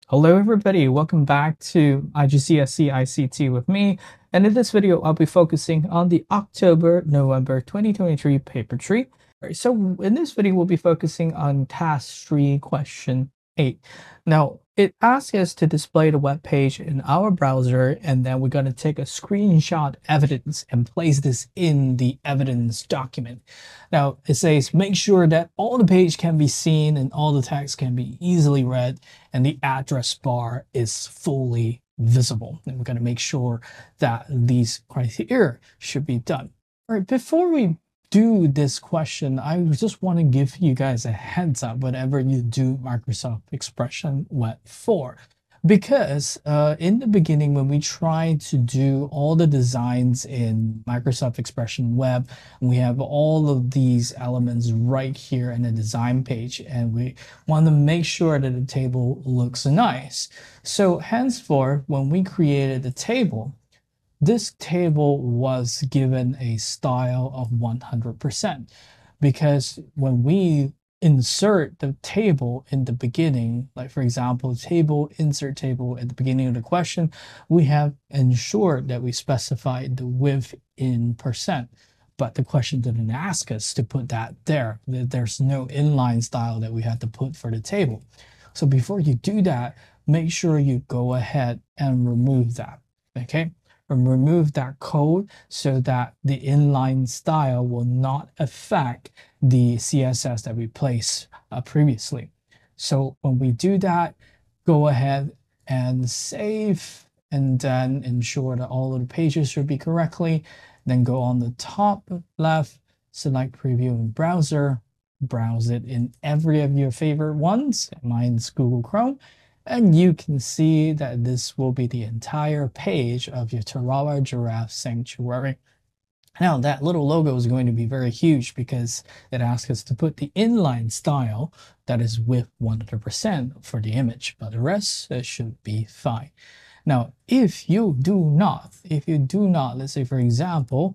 Hello everybody, welcome back to IGCSE ICT with me, and in this video I'll be focusing on the October-November 2023 paper tree. So in this video we'll be focusing on task 3 question 8. Now it asks us to display the web page in our browser, and then we're going to take a screenshot evidence and place this in the evidence document. Now it says make sure that all the page can be seen and all the text can be easily read and the address bar is fully visible. And we're going to make sure that these criteria should be done. All right, before we do this question, I just want to give you guys a heads up whenever you do Microsoft Expression Web 4. Because in the beginning, when we try to do all the designs in Microsoft Expression Web, we have all of these elements right here in the design page, and we want to make sure that the table looks nice. So henceforth, when we created the table, this table was given a style of 100% because when we insert the table in the beginning, like for example, table, insert table at the beginning of the question, we have ensured that we specified the width in percent. But the question didn't ask us to put that there. There's no inline style that we had to put for the table. So before you do that, make sure you go ahead and remove that, okay? And remove that code so that the inline style will not affect the CSS that we placed previously. So when we do that, go ahead and save and then ensure that all of the pages should be correctly. Then go on the top left, select preview in browser, browse it in every of your favorite ones. Mine's Google Chrome. And you can see that this will be the entire page of your Tarawa Giraffe Sanctuary. Now that little logo is going to be very huge because it asks us to put the inline style that is with 100% for the image, but the rest should be fine. Now, if you do not, let's say for example,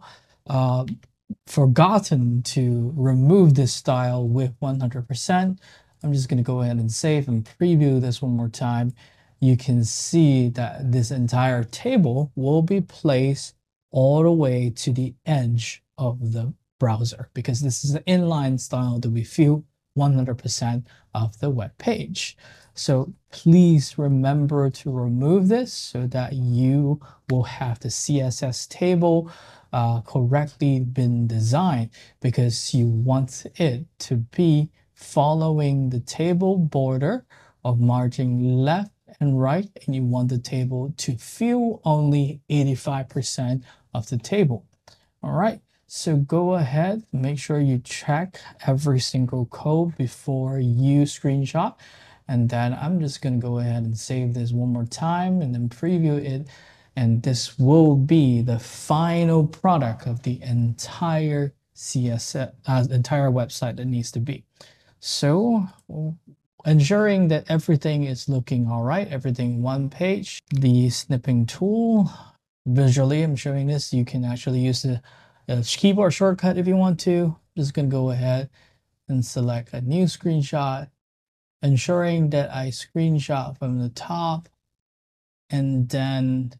forgotten to remove this style with 100%, I'm just going to go ahead and save and preview this one more time. You can see that this entire table will be placed all the way to the edge of the browser because this is the inline style that we fill 100% of the web page. So please remember to remove this so that you will have the CSS table correctly been designed, because you want it to be following the table border of margin left and right, and you want the table to fill only 85% of the table. All right, so go ahead, make sure you check every single code before you screenshot, and then I'm just going to go ahead and save this one more time and then preview it, and this will be the final product of the entire CSS, entire website that needs to be. So ensuring that everything is looking all right, everything one page, the snipping tool, visually I'm showing this, you can actually use the keyboard shortcut if you want to. I'm just going to go ahead and select a new screenshot, ensuring that I screenshot from the top and then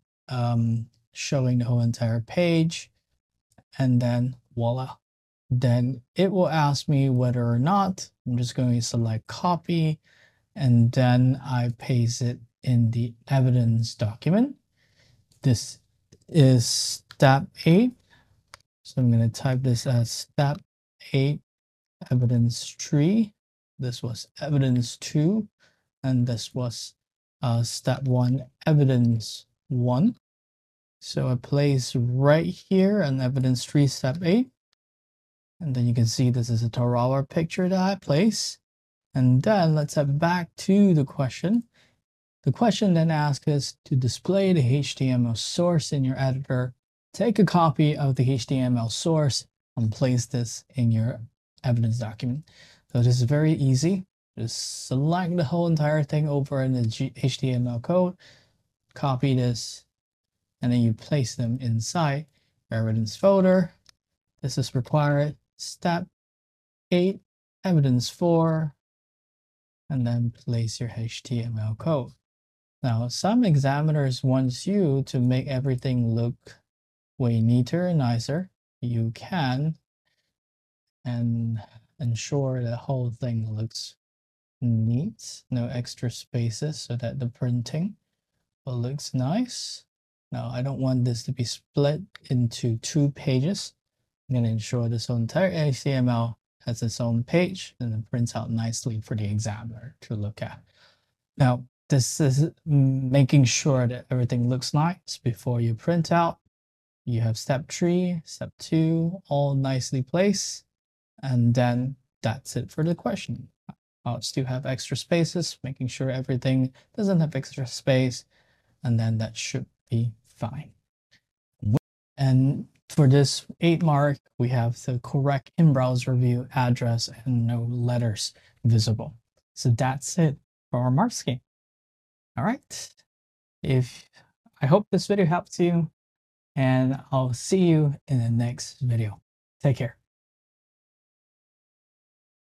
showing the whole entire page, and then voila. Then it will ask me whether or not, I'm just going to select copy, and then I paste it in the evidence document. This is step 8. So I'm going to type this as step 8 evidence 3. This was evidence 2, and this was step 1 evidence 1. So I place right here on evidence 3 step 8. And then you can see this is a Tarawa picture that I place. And then let's head back to the question. The question then asks us to display the HTML source in your editor. Take a copy of the HTML source and place this in your evidence document. So this is very easy. Just select the whole entire thing over in the HTML code, copy this, and then you place them inside your evidence folder. This is required. Step 8, evidence 4, and then place your HTML code. Now, some examiners want you to make everything look way neater and nicer. You can, and ensure the whole thing looks neat, no extra spaces, so that the printing looks nice. Now, I don't want this to be split into 2 pages. I'm going to ensure this whole entire HTML has its own page and it prints out nicely for the examiner to look at. Now, this is making sure that everything looks nice before you print out. You have step 3, step 2, all nicely placed, and then that's it for the question. I'll still have extra spaces, making sure everything doesn't have extra space, and then that should be fine. And for this 8 mark, we have the correct in-browser view address and no letters visible. So that's it for our mark scheme. All right. I hope this video helped you, and I'll see you in the next video. Take care.